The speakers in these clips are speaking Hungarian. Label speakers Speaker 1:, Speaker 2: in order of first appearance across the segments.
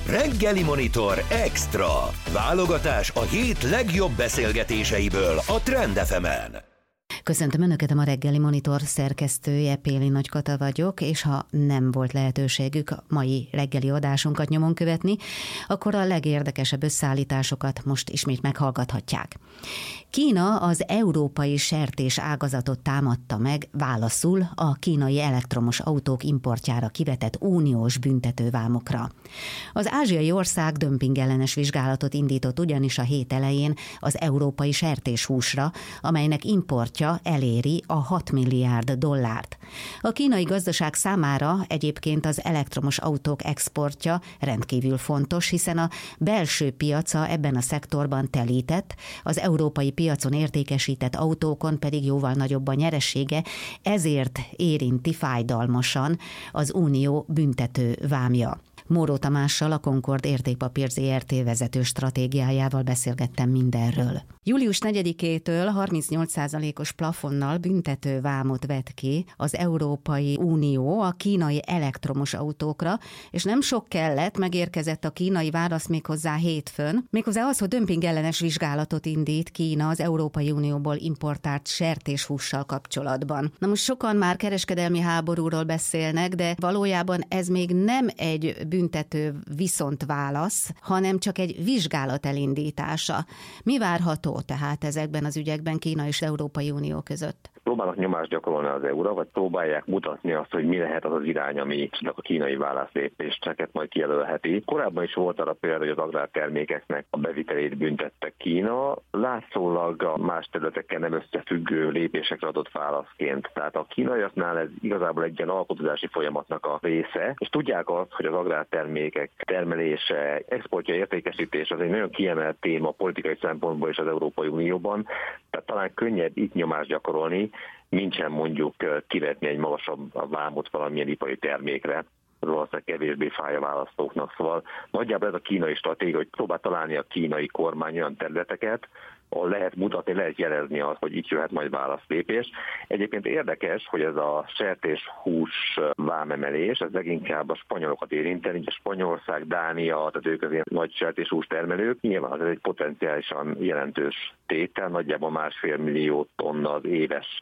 Speaker 1: Reggeli Monitor Extra. Válogatás a hét legjobb beszélgetéseiből a Trend FM-en.
Speaker 2: Köszöntöm Önöket, a Reggeli Monitor szerkesztője, Péli Nagykata vagyok, és ha nem volt lehetőségük mai reggeli adásunkat nyomon követni, akkor a legérdekesebb összeállításokat most ismét meghallgathatják. Kína az európai sertés ágazatot támadta meg válaszul a kínai elektromos autók importjára kivetett uniós büntetővámokra. Az ázsiai ország dömpingellenes vizsgálatot indított ugyanis a hét elején az európai sertéshúsra, amelynek importja eléri a 6 milliárd dollárt. A kínai gazdaság számára egyébként az elektromos autók exportja rendkívül fontos, hiszen a belső piaca ebben a szektorban telített, az európai piacon értékesített autókon pedig jóval nagyobb a nyeresége, ezért érinti fájdalmasan az unió büntető vámja. Móró Tamással, a Concord Értékpapír Zrt. Vezető stratégiájával beszélgettem mindenről. Július 4-től 38%-os plafonnal büntetővámot vet ki az Európai Unió a kínai elektromos autókra, és nem sok kellett, megérkezett a kínai válasz méghozzá hétfőn, méghozzá az, hogy dömpingellenes vizsgálatot indít Kína az Európai Unióból importált sertéshússal kapcsolatban. Na most sokan már kereskedelmi háborúról beszélnek, de valójában ez még nem egy büntető viszontválasz, hanem csak egy vizsgálat elindítása. Mi várható tehát ezekben az ügyekben Kína és Európai Unió között?
Speaker 3: Próbálnak nyomást gyakorolni az EU-ra, vagy próbálják mutatni azt, hogy mi lehet az az irány, ami a kínai válaszlépéseket majd kijelölheti. Korábban is volt arra példa, hogy az agrártermékeknek a bevitelét büntettek Kína, látszólag a más területekkel nem összefüggő lépésekre adott válaszként. Tehát a kínaiaknál ez igazából egy ilyen alkotózási folyamatnak a része, és tudják azt, hogy az agrártermékek termelése, exportja, értékesítés az egy nagyon kiemelt téma politikai szempontból is az Európai Unióban, tehát talán könnyebb itt nyomást gyakorolni, mintsem mondjuk kivetni egy magasabb vámot valamilyen ipari termékre, az valószínűleg kevésbé fáj a választóknak. Szóval nagyjából ez a kínai stratégia, hogy próbál találni a kínai kormány olyan területeket, ahol lehet mutatni, lehet jelezni azt, hogy itt jöhet majd válaszlépés. Egyébként érdekes, hogy ez a sertéshús vámemelés, ez leginkább a spanyolokat érinteni, a Spanyolország, Dánia, tehát ők az ilyen nagy sertéshús termelők. Nyilván ez egy potenciálisan jelentős tétel, nagyjából 1,5 millió tonna az éves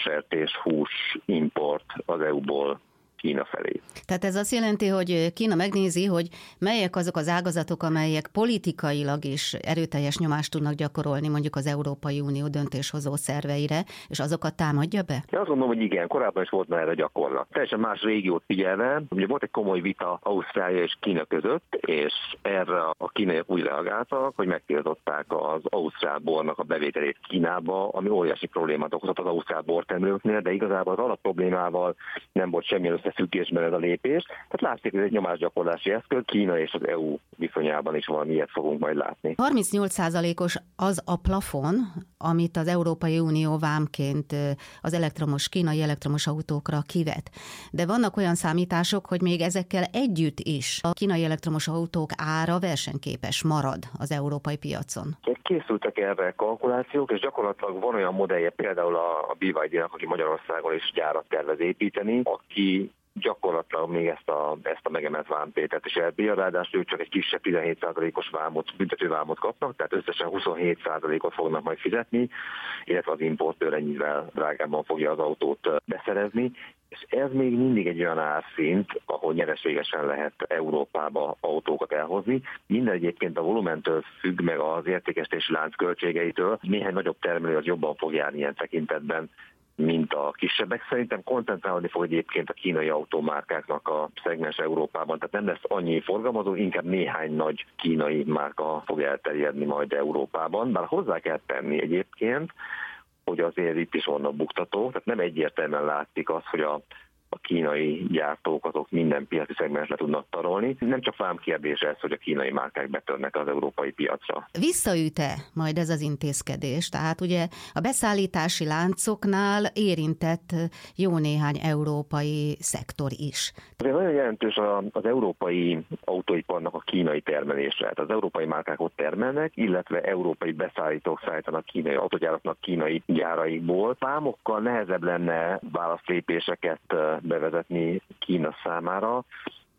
Speaker 3: sertéshús import az EU-ból Kína felé.
Speaker 2: Tehát ez azt jelenti, hogy Kína megnézi, hogy melyek azok az ágazatok, amelyek politikailag is erőteljes nyomást tudnak gyakorolni mondjuk az Európai Unió döntéshozó szerveire, és azokat támadja be?
Speaker 3: Én azt gondolom, hogy igen, korábban is volt már erre gyakorlat. Teljesen más régiót figyelve, ugye volt egy komoly vita Ausztrália és Kína között, és erre a kínaiak úgy reagáltak, hogy megtiltották az ausztrál bornak a bevételét Kínába, ami óriási problémát okozott az ausztrál bortermelőknél, de igazából az alapproblémával nem volt semmilyen összefüggésben ez a lépés. Tehát látszik, hogy ez egy nyomásgyakorlási eszköz, Kína és az EU viszonyában is valami ilyet fogunk majd látni.
Speaker 2: 38%-os az a plafon, amit az Európai Unió vámként az kínai elektromos autókra kivet. De vannak olyan számítások, hogy még ezekkel együtt is a kínai elektromos autók ára versenyképes marad az európai piacon.
Speaker 3: Készültek erre kalkulációk, és gyakorlatilag van olyan modellje például a BYD-nak, aki Magyarországon is gyárat tervez építeni, aki gyakorlatilag még ezt a megemelt vámtételt is elbírja, ráadásul ők csak egy kisebb 17%-os büntetővámot kapnak, tehát összesen 27%-ot fognak majd fizetni, illetve az importőr ennyivel drágábban fogja az autót beszerezni, és ez még mindig egy olyan árszint, ahol nyereségesen lehet Európába autókat elhozni. Minden egyébként a volumentől függ, meg az értékesítési lánc költségeitől. Néhány nagyobb termelő az jobban fog járni ilyen tekintetben, mint a kisebbek. Szerintem koncentrálni fog egyébként a kínai automárkáknak a szegmens Európában, tehát nem lesz annyi forgalmazó, inkább néhány nagy kínai márka fog elterjedni majd Európában. Bár hozzá kell tenni egyébként, hogy azért itt is vannak buktatók, tehát nem egyértelműen látszik az, hogy a kínai gyártók azok minden piaci szegmensre tudnak tarolni. Nem csak vámkérdés ez, hogy a kínai márkák betörnek az európai piacra.
Speaker 2: Visszaüt-e majd ez az intézkedés? Tehát ugye a beszállítási láncoknál érintett jó néhány európai szektor is.
Speaker 3: Azért nagyon jelentős az európai autóiparnak a kínai termelése. Tehát az európai márkák ott termelnek, illetve európai beszállítók szállítanak kínai autógyáraknak kínai gyáraikból. Vámokkal nehezebb lenne válaszlépéseket bevezetni Kína számára.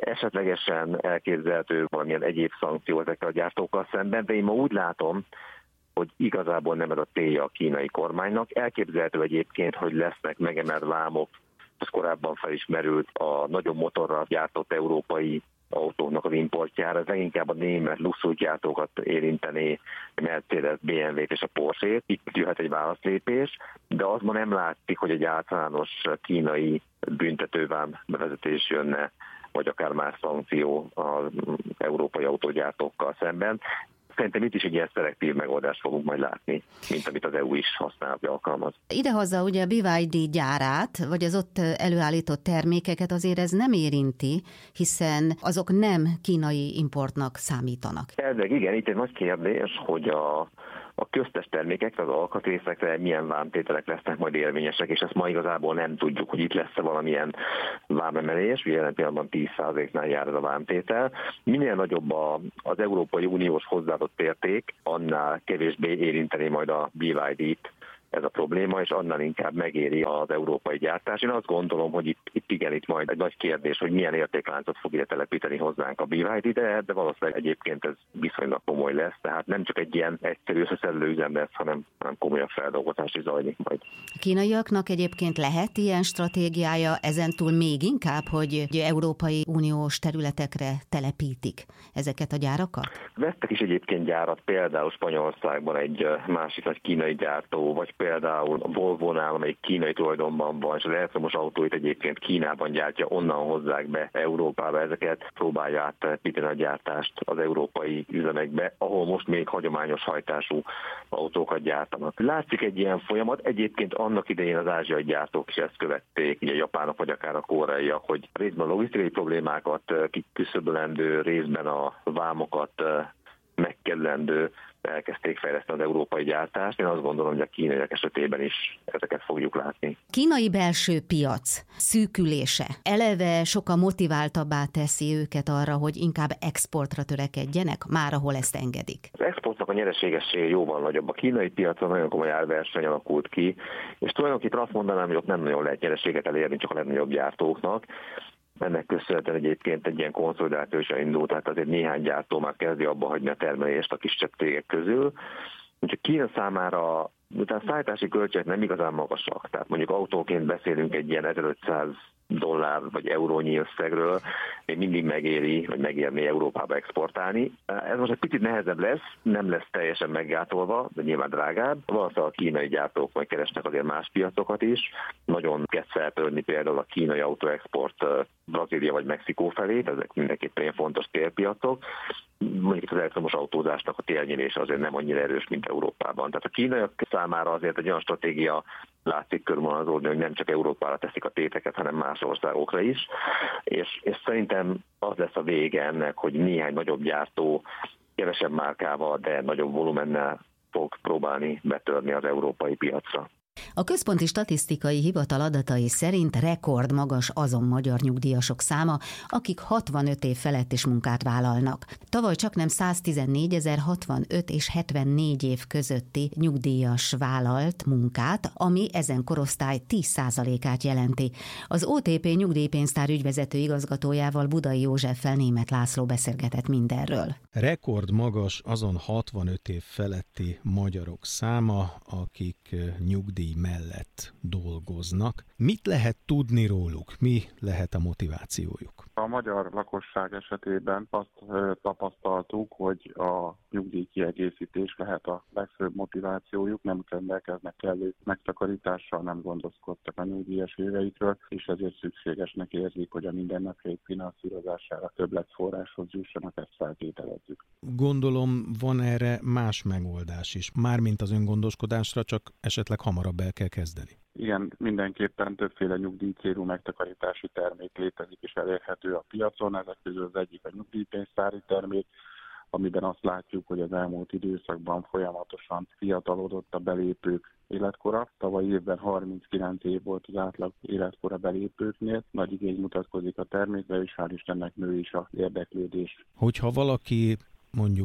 Speaker 3: Esetlegesen elképzelhető valamilyen egyéb szankció ezekkel a gyártókkal szemben, de én ma úgy látom, hogy igazából nem ez a célja a kínai kormánynak. Elképzelhető egyébként, hogy lesznek megemelt vámok, ez korábban felismerült a nagyobb motorral gyártott európai autóknak az importjára, ez leginkább a német luxusgyártókat érinteni, Mercedes, BMW-t és a Porsche-t. Itt jöhet egy válaszlépés, de az ma nem látszik, hogy egy általános kínai büntetővám bevezetés jönne, vagy akár más szankció az európai autógyártókkal szemben. Szerintem itt is egy ilyen szelektív megoldást fogunk majd látni, mint amit az EU is használ, vagy alkalmaz.
Speaker 2: Idehozza ugye a BYD gyárát, vagy az ott előállított termékeket azért ez nem érinti, hiszen azok nem kínai importnak számítanak.
Speaker 3: Elvileg igen, itt egy nagy kérdés, hogy a köztes termékekre, az alkatrészekre milyen vámtételek lesznek majd érvényesek, és ezt ma igazából nem tudjuk, hogy itt lesz valamilyen vámemelés, ugye jelen pillanatban 10%-nál jár ez a vámtétel. Minél nagyobb az Európai Uniós hozzáadott érték, annál kevésbé érinteni majd a BYD-t ez a probléma, és annál inkább megéri az európai gyártás. Én azt gondolom, hogy itt majd egy nagy kérdés, hogy milyen értékláncot fog ide telepíteni hozzánk a BYD, de valószínűleg egyébként ez viszonylag komoly lesz, tehát nem csak egy ilyen egyszerű összeszedő üzem lesz, hanem komolyabb feldolgozás is zajlik majd.
Speaker 2: A kínaiaknak egyébként lehet ilyen stratégiája, ezentúl még inkább, hogy Európai Uniós területekre telepítik ezeket a gyárakat?
Speaker 3: Vettek is egyébként gyárat, például Spanyolországban egy másik nagy kínai gyártó, vagy például a Volvo-nál, amelyik kínai tulajdonban van, és az elektromos autóit egyébként Kínában gyártja, onnan hozzák be Európába, ezeket próbálja áttelepíteni a gyártást az európai üzemekbe, ahol most még hagyományos hajtású autókat gyártanak. Látszik egy ilyen folyamat, egyébként annak idején az ázsiai gyártók is ezt követték, ugye a japánok vagy akár a koreaiak, hogy részben a logisztikai problémákat kiküszöbölendő, részben a vámokat megkerülendő elkezdték fejleszteni az európai gyártást. Én azt gondolom, hogy a kínaiak esetében is ezeket fogjuk látni.
Speaker 2: Kínai belső piac szűkülése eleve sokkal motiváltabbá teszi őket arra, hogy inkább exportra törekedjenek, már ahol ezt engedik.
Speaker 3: Az exportnak a nyereségessége jóval nagyobb. A kínai piacon nagyon komoly árverseny alakult ki, és tulajdonképpen azt mondanám, hogy ott nem nagyon lehet nyereséget elérni csak a legnagyobb gyártóknak. Ennek köszönhetően egyébként egy ilyen konszolidáció is indult, tehát azért néhány gyártó már kezdi abba hagyni a termelést a kisebb cégek közül. Úgyhogy Kína számára utána szállítási költségek nem igazán magasak, tehát mondjuk autóként beszélünk egy ilyen $1500 vagy eurónyi összegről, még mindig megéri, vagy megérni Európába exportálni. Ez most egy picit nehezebb lesz, nem lesz teljesen meggátolva, de nyilván drágább. Valószínűleg a kínai gyártók majd keresnek azért más piacokat is. Nagyon kezd feltörni például a kínai autóexport Brazília vagy Mexikó felé, ezek mindenképpen ilyen fontos térpiacok. Mondjuk az elektromos autózásnak a térnyelése azért nem annyira erős, mint Európában. Tehát a kínaiak számára azért egy olyan stratégia látszik körvonalazódni, hogy nem csak Európára teszik a téteket, hanem más országokra is. És szerintem az lesz a vége ennek, hogy néhány nagyobb gyártó kevesebb márkával, de nagyobb volumennel fog próbálni betörni az európai piacra.
Speaker 2: A Központi Statisztikai Hivatal adatai szerint rekordmagas azon magyar nyugdíjasok száma, akik 65 év felett is munkát vállalnak. Tavaly csaknem 114 065 és 74 év közötti nyugdíjas vállalt munkát, ami ezen korosztály 10%-át jelenti. Az OTP nyugdíjpénztár ügyvezető igazgatójával, Budai Józseffel Németh László beszélgetett mindenről.
Speaker 4: Rekordmagas azon 65 év feletti magyarok száma, akik nyugdíj mellett dolgoznak. Mit lehet tudni róluk? Mi lehet a motivációjuk?
Speaker 5: A magyar lakosság esetében azt tapasztaltuk, hogy a nyugdíjkiegészítés lehet a legfőbb motivációjuk, nem rendelkeznek kellő megtakarítással, nem gondoskodtak a nyugdíjas éveikről, és ezért szükségesnek érzik, hogy a mindennapjaik finanszírozására többletforráshoz jussanak, ezt feltételezzük.
Speaker 4: Gondolom van erre más megoldás is, mármint az öngondoskodásra, csak esetleg hamarabb el kell kezdeni.
Speaker 5: Igen, mindenképpen többféle nyugdíjcélú megtakarítási termék létezik és elérhető a piacon. Ezek közül az egyik a nyugdíjpénztári termék, amiben azt látjuk, hogy az elmúlt időszakban folyamatosan fiatalodott a belépők életkora. Tavaly évben 39 év volt az átlag életkora belépőknél. Nagy igény mutatkozik a termékre, és hál' Istennek nő is az érdeklődés.
Speaker 4: Hogyha valaki mondjuk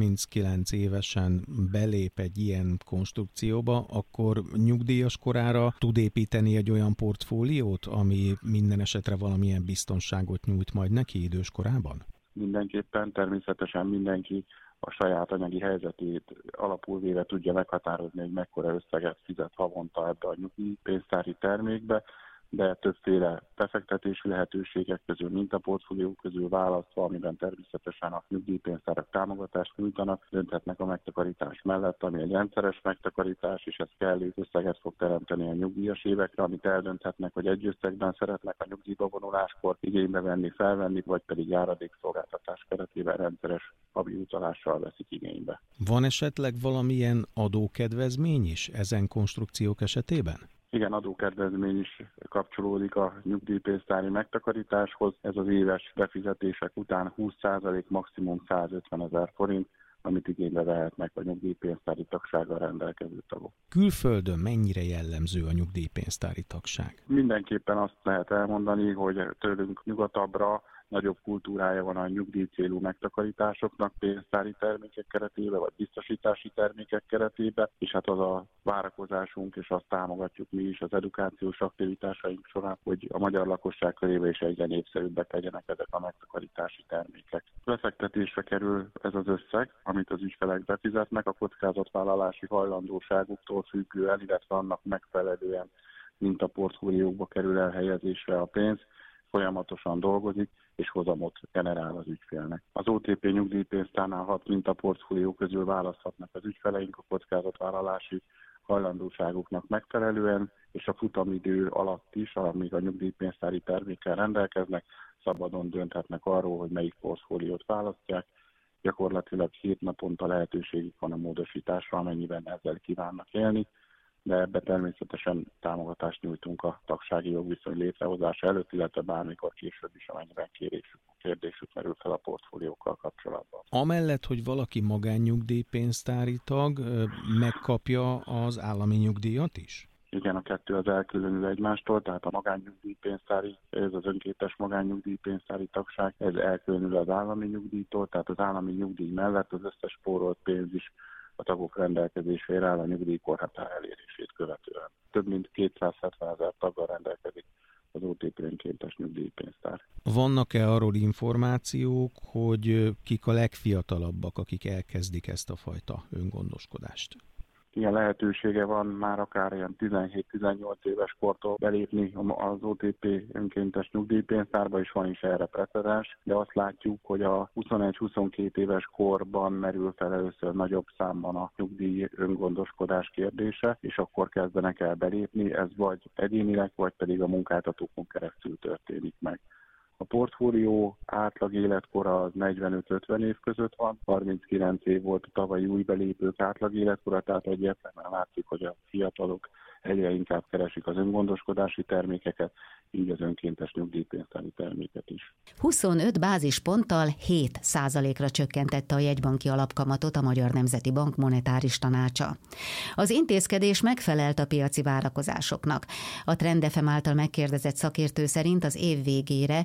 Speaker 4: 39 évesen belép egy ilyen konstrukcióba, akkor nyugdíjas korára tud építeni egy olyan portfóliót, ami minden esetre valamilyen biztonságot nyújt majd neki időskorában?
Speaker 5: Mindenképpen, természetesen mindenki a saját anyagi helyzetét alapul véve tudja meghatározni, hogy mekkora összeget fizet havonta ebbe a nyugdíjpénztári termékbe, de többféle befektetési lehetőségek közül, mintaportfóliók közül választva, amiben természetesen a nyugdíjpénztárak támogatást nyújtanak, dönthetnek a megtakarítás mellett, ami egy rendszeres megtakarítás, és ez kellő összeget fog teremteni a nyugdíjas évekre, amit eldönthetnek, hogy egy összegben szeretnek a nyugdíjba vonuláskor igénybe venni, felvenni, vagy pedig járadékszolgáltatás keretében rendszeres havi utalással veszik igénybe.
Speaker 4: Van esetleg valamilyen adókedvezmény is ezen konstrukciók esetében?
Speaker 5: Igen, adókedvezmény is kapcsolódik a nyugdíjpénztári megtakarításhoz. Ez az éves befizetések után 20%, maximum 150 000 forint, amit igénybe vehetnek a nyugdíjpénztári tagsággal rendelkező tagok.
Speaker 4: Külföldön mennyire jellemző a nyugdíjpénztári tagság?
Speaker 5: Mindenképpen azt lehet elmondani, hogy tőlünk nyugatabbra nagyobb kultúrája van a nyugdíjcélú megtakarításoknak pénztári termékek keretében, vagy biztosítási termékek keretében, és hát az a várakozásunk, és azt támogatjuk mi is az edukációs aktivitásaink során, hogy a magyar lakosság körében is egyre népszerűbbek legyenek ezek a megtakarítási termékek. Befektetésre kerül ez az összeg, amit az ügyfelek befizetnek, a kockázatvállalási hajlandóságuktól függően, illetve annak megfelelően mintaportfóliókba kerül elhelyezésre a pénz, folyamatosan dolgozik, és hozamot generál az ügyfélnek. Az OTP nyugdíjpénztárnál 6 mintaportfólió közül választhatnak az ügyfeleink a kockázatvállalási hajlandóságuknak megfelelően, és a futamidő alatt is, amíg a nyugdíjpénztári termékkel rendelkeznek, szabadon dönthetnek arról, hogy melyik portfóliót választják. Gyakorlatilag 7 naponta lehetőségük van a módosításra, amennyiben ezzel kívánnak élni, de ebbe természetesen támogatást nyújtunk a tagsági jogviszony létrehozása előtt, illetve bármikor később is, amennyiben kérdésük merül fel a portfóliókkal kapcsolatban.
Speaker 4: Amellett, hogy valaki magánnyugdíjpénztári tag, megkapja az állami nyugdíjat is?
Speaker 5: Igen, a kettő az elkülönül egymástól, tehát a magánnyugdíjpénztári, ez az önkéntes magánnyugdíjpénztári tagság, ez elkülönül az állami nyugdíjtól, tehát az állami nyugdíj mellett az összes spórolt pénz is a tagok rendelkezésére áll a nyugdíjkorhatár elérését követően. Több mint 270 000 taggal rendelkezik az OTP önkéntes nyugdíjpénztár.
Speaker 4: Vannak-e arról információk, hogy kik a legfiatalabbak, akik elkezdik ezt a fajta öngondoskodást?
Speaker 5: Ilyen lehetősége van már akár ilyen 17-18 éves kortól belépni az OTP önkéntes nyugdíjpénztárba, és van is erre precedens, de azt látjuk, hogy a 21-22 éves korban merül fel először nagyobb számban a nyugdíj öngondoskodás kérdése, és akkor kezdenek el belépni, ez vagy egyénileg, vagy pedig a munkáltatókon keresztül történik meg. A portfólió átlag életkora az 45-50 év között van, 39 év volt a tavalyi új belépők átlag életkora, tehát egyértelműen látszik, hogy a fiatalok egyre inkább keresik az öngondoskodási termékeket, így az önkéntes nyugdíjpénztári terméket is.
Speaker 2: 25 bázisponttal 7%-ra csökkentette a jegybanki alapkamatot a Magyar Nemzeti Bank monetáris tanácsa. Az intézkedés megfelelt a piaci várakozásoknak. A Trend FM által megkérdezett szakértő szerint az év végére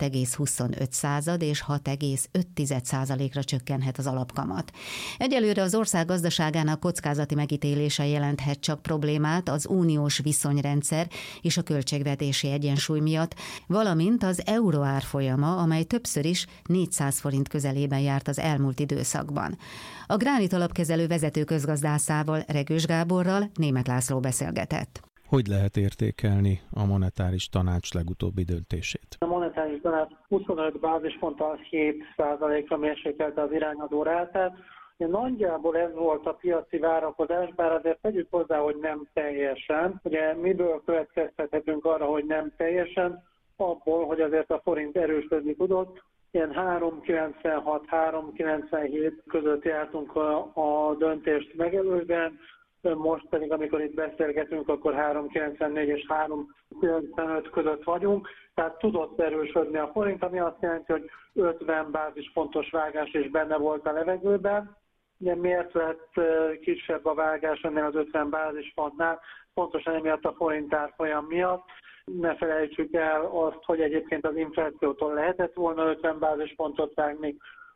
Speaker 2: 6,25% és 6,5%-ra csökkenhet az alapkamat. Egyelőre az ország gazdaságának kockázati megítélése jelenthet csak problémát az uniós viszonyrendszer és a költségvetési egyensúly miatt, valamint az euró árfolyama, amely többször is 400 forint közelében járt az elmúlt időszakban. A Gránit alapkezelő vezető közgazdászával, Regős Gáborral Németh László beszélgetett.
Speaker 4: Hogy lehet értékelni a monetáris tanács legutóbbi döntését?
Speaker 6: A monetáris tanács 25 bázisponttal 7%-ra mérsékelte az irányadó rátát. Nagyjából ez volt a piaci várakozás, bár azért tegyük hozzá, hogy nem teljesen. Ugye miből következtethetünk arra, hogy nem teljesen? Abból, hogy azért a forint erősödni tudott. Ilyen 3,96-3,97 között jártunk a döntést megelőzően, most pedig, amikor itt beszélgetünk, akkor 3,94 és 3,95 között vagyunk, tehát tudott erősödni a forint, ami azt jelenti, hogy 50 bázispontos vágás is benne volt a levegőben. Ugye miért lett kisebb a vágás ennél az 50 bázispontnál? Pontosan emiatt a forint árfolyam miatt. Ne felejtsük el azt, hogy egyébként az inflációtól lehetett volna 50 bázispontot vágni,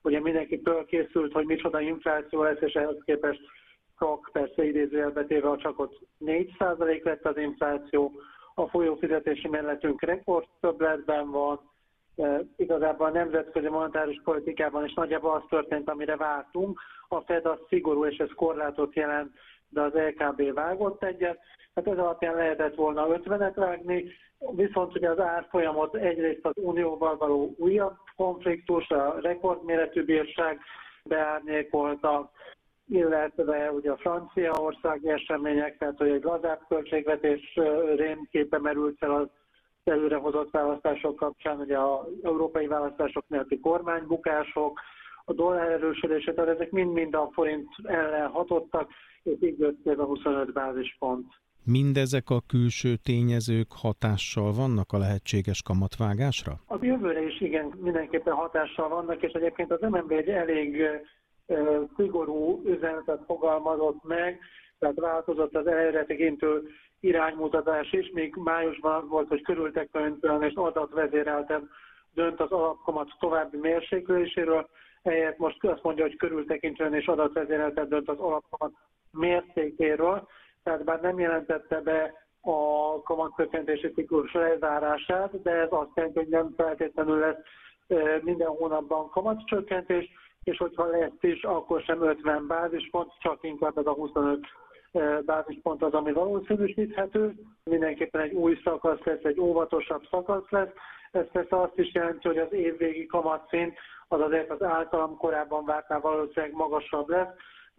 Speaker 6: ugye mindenki fölkészült, hogy micsoda infláció lesz, és ehhez képest csak, persze idézőjelbe téve, csak ott 4% lett az infláció, a folyófizetési mellettünk rekord többletben van, igazából a nemzetközi monetáris politikában is nagyjából az történt, amire vártunk. A Fed az szigorú, és ez korlátot jelent, de az LKB vágott egyet. Hát ez alapján lehetett volna 50-et vágni, viszont ugye az árfolyamot egyrészt az unióval való újabb konfliktus, a rekordméretű bírság beárnyékolta, illetve ugye a franciaországi események, tehát hogy egy lazább költségvetés rémképe merült fel az előrehozott választások kapcsán, ugye az európai választások miatti kormánybukások, a dollár erősödése, tehát ezek mind-mind a forint ellen hatottak, és így jött ez a 25 bázispont.
Speaker 4: Mindezek a külső tényezők hatással vannak a lehetséges kamatvágásra?
Speaker 6: A jövőre is igen, mindenképpen hatással vannak, és egyébként az MNB egy elég szigorú üzenetet fogalmazott meg, tehát változott az előretekintő iránymutatás is, még májusban volt, hogy körültekintően és adatvezérelten dönt az alapkamat további mérsékléséről, ehelyett most azt mondja, hogy körültekintően és adatvezérelten dönt az alapkamat mértékéről, tehát bár nem jelentette be a kamatcsökkentési ciklus lezárását, de ez azt jelenti, hogy nem feltétlenül lesz minden hónapban kamatcsökkentés, és hogyha lesz is, akkor sem 50 bázispont, csak inkább ez a 25 bázispont az, ami valószínűsíthető. Mindenképpen egy új szakasz lesz, egy óvatosabb szakasz lesz. Ez persze azt is jelenti, hogy az évvégi kamatszint az azért az általam korábban vártnál valószínűleg magasabb lesz.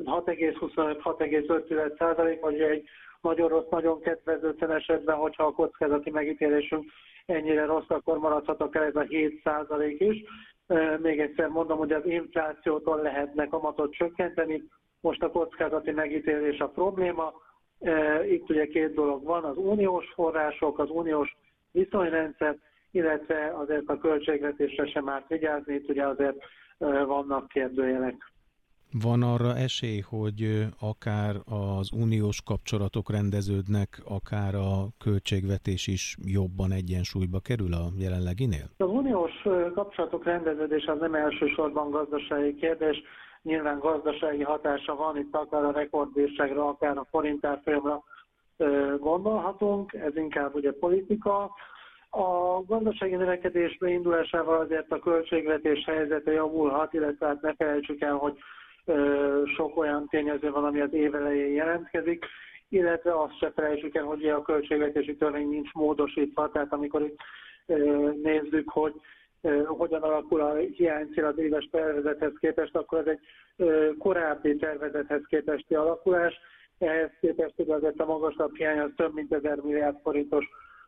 Speaker 6: 6,25-6,5%, vagy egy nagyon rossz, nagyon kedvezőtlen esetben, hogyha a kockázati megítélésünk ennyire rossz, akkor maradhatok el ez a 7% is. Még egyszer mondom, hogy az inflációtól lehetne kamatot csökkenteni, most a kockázati megítélés a probléma. Itt ugye két dolog van, az uniós források, az uniós viszonyrendszer, illetve azért a költségvetésre sem árt vigyázni, itt ugye azért vannak kérdőjelek.
Speaker 4: Van arra esély, hogy akár az uniós kapcsolatok rendeződnek, akár a költségvetés is jobban egyensúlyba kerül a jelenleginél? Az
Speaker 6: uniós kapcsolatok rendeződése az nem elsősorban gazdasági kérdés, nyilván gazdasági hatása van, itt akár a rekordbírságra, akár a forint árfolyamra gondolhatunk, ez inkább ugye politika. A gazdasági növekedés beindulásával azért a költségvetés helyzete javulhat, illetve hát ne felejtsük el, hogy sok olyan tényező van, ami az év elején jelentkezik, illetve azt se felejtsük el, hogy a költségvetési törvény nincs módosítva, tehát amikor itt nézzük, hogy hogyan alakul a hiánycél az éves tervezethez képest, akkor ez egy korábbi tervezethez képesti alakulás. Ehhez képest azért a magasabb hiány az több mint 1000 milliárd forintos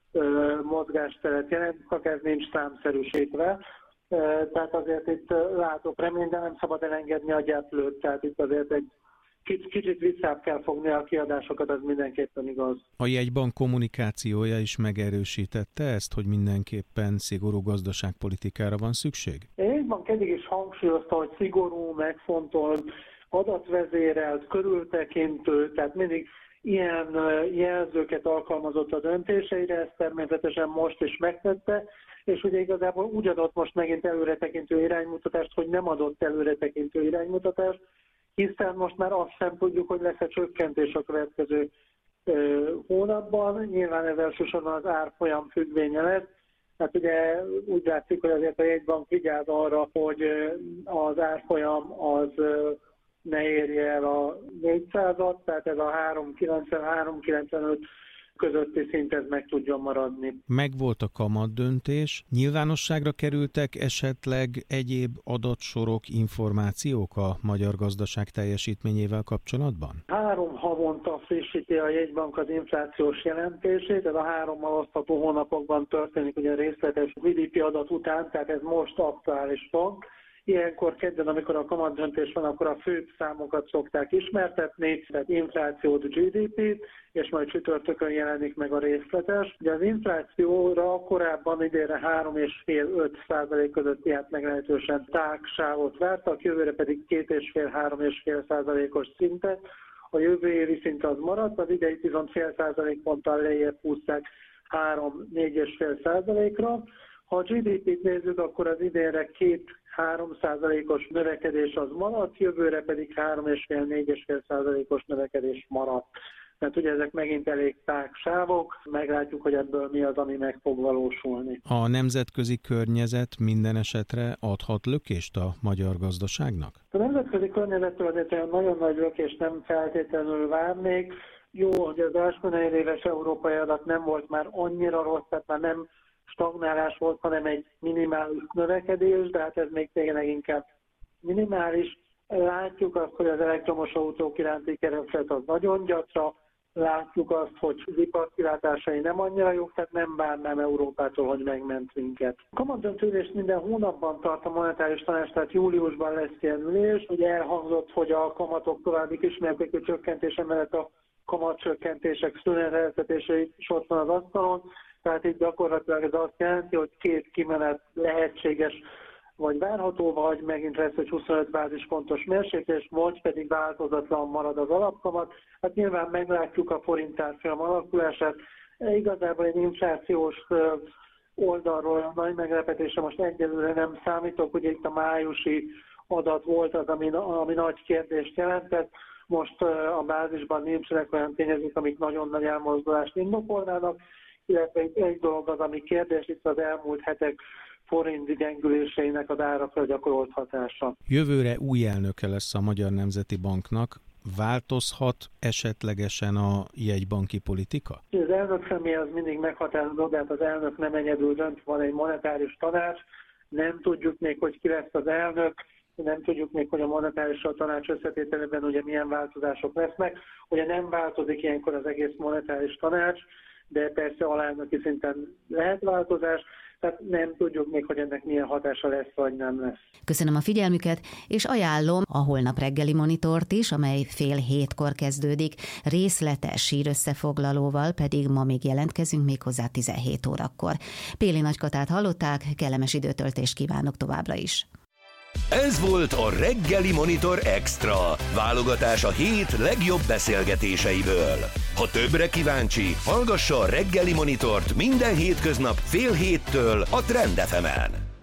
Speaker 6: mozgásteret jelent, csak ez nincs számszerűsítve. Tehát azért itt látok reményt, de nem szabad elengedni a gyeplőt, tehát itt azért egy kicsit visszább kell fogni a kiadásokat, az mindenképpen igaz.
Speaker 4: A jegybank kommunikációja is megerősítette ezt, hogy mindenképpen szigorú gazdaságpolitikára van szükség?
Speaker 6: A jegybank eddig is hangsúlyozta, hogy szigorú, megfontolt, adatvezérelt, körültekintő, tehát mindig ilyen jelzőket alkalmazott a döntéseire, ezt természetesen most is megtette, és ugye igazából úgy adott most megint előretekintő iránymutatást, hogy nem adott előretekintő iránymutatást, hiszen most már azt sem tudjuk, hogy lesz-e csökkentés a következő hónapban. Nyilván ez elsősorban az árfolyam függvénye lesz. Hát ugye úgy látszik, hogy azért a jegybank vigyáz arra, hogy az árfolyam az ne érje el a 400-at, tehát ez a 3,93-3,95 közötti szint ez meg tudjon maradni.
Speaker 4: Megvolt a kamatdöntés. Nyilvánosságra kerültek esetleg egyéb adatsorok, információk a magyar gazdaság teljesítményével kapcsolatban?
Speaker 6: 3 havonta frissíti a jegybank az inflációs jelentését, ez a 3-mal osztható hónapokban történik ugye részletes GDP adat után, tehát ez most aktuális pont. Ilyenkor kedden, amikor a kamatdöntés van, akkor a főbb számokat szokták ismertetni, tehát inflációt, GDP-t, és majd csütörtökön jelenik meg a részletes. Ugye az inflációra korábban idénre 3,5-5% közötti meglehetősen tág sávot vártak, jövőre pedig 2,5-3,5%-os szintet. A jövő évi szint az maradt, az idei viszont fél százalékponttal lejjebb húzták 3-4,5%-ra. Ha a GDP-t nézzük, akkor az idénre 2-3%-os növekedés az maradt, jövőre pedig 3,5-4,5%-os növekedés maradt. Mert ugye ezek megint elég tág sávok, meglátjuk, hogy ebből mi az, ami meg fog valósulni.
Speaker 4: A nemzetközi környezet minden esetre adhat lökést a magyar gazdaságnak?
Speaker 6: A nemzetközi környezettől azért olyan nagyon nagy lökést nem feltétlenül várnék. Jó, hogy az első negyedéves európai adat nem volt már annyira rossz, tehát már nem stagnálás volt, hanem egy minimális növekedés, de hát ez még tényleg inkább minimális. Látjuk azt, hogy az elektromos autók iránti kereslet az nagyon gyatra, látjuk azt, hogy az iparkilátásai nem annyira jók, tehát nem várnám Európától, hogy megment minket. A kamatdöntő ülés minden hónapban tart a monetáris tanács, tehát júliusban lesz ilyen ülés. Ugye elhangzott, hogy a kamatok további kismértékű csökkentése mellett a kamatcsökkentések szüneteltetése is ott van az asztalon, tehát itt gyakorlatilag ez azt jelenti, hogy két kimenet lehetséges, vagy várható, vagy megint lesz egy 25 bázispontos mérséklés, vagy pedig változatlan marad az alapkamat. Hát nyilván meglátjuk a forint árfolyam alakulását. Igazából egy inflációs oldalról a nagy meglepetésre most egyelőre nem számítok, ugye itt a májusi adat volt az, ami nagy kérdést jelentett. Most a bázisban nincsenek olyan tényezők, amik nagyon nagy elmozdulást indokolnának, illetve egy dolog az, ami kérdés, itt az elmúlt hetek forint gyengüléseinek az árakra gyakorolt hatása.
Speaker 4: Jövőre új elnöke lesz a Magyar Nemzeti Banknak. Változhat esetlegesen a jegybanki politika?
Speaker 6: Az elnök személy az mindig meghatározó, de hát az elnök nem egyedül dönt, van egy monetáris tanács, nem tudjuk még, hogy ki lesz az elnök, nem tudjuk még, hogy a monetáris tanács összetételében ugye milyen változások lesznek. Ugye nem változik ilyenkor az egész monetáris tanács, de persze alelnöki szinten lehet változás, tehát nem tudjuk még, hogy ennek milyen hatása lesz, vagy nem lesz.
Speaker 2: Köszönöm a figyelmüket, és ajánlom a holnap reggeli monitort is, amely 6:30 kezdődik, részletes hírösszefoglalóval pedig ma még jelentkezünk, méghozzá 17 órakor. Péli Nagy Katát hallották, kellemes időtöltést kívánok továbbra is.
Speaker 1: Ez volt a Reggeli Monitor Extra, válogatás a hét legjobb beszélgetéseiből. Ha többre kíváncsi, hallgassa a Reggeli Monitort minden hétköznap 6:30 a Trend FM-en.